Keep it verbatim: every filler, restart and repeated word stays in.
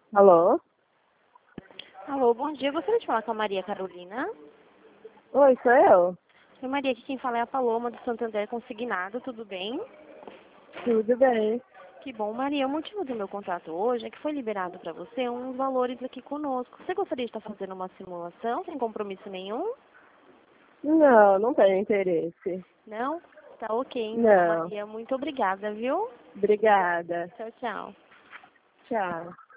Alô? Alô, bom dia. Gostaria de falar com a Maria Carolina. Oi, sou eu. Oi, Maria, aqui quem fala é a Paloma do Santander Consignado, tudo bem? Tudo bem? Que bom, Maria. O motivo do meu contato hoje é que foi liberado para você uns valores aqui conosco. Você gostaria de estar fazendo uma simulação sem compromisso nenhum? Não, não tenho interesse. Não? Tá ok, então, Não. Maria. Muito obrigada, viu? Obrigada. Tchau, tchau. Tchau.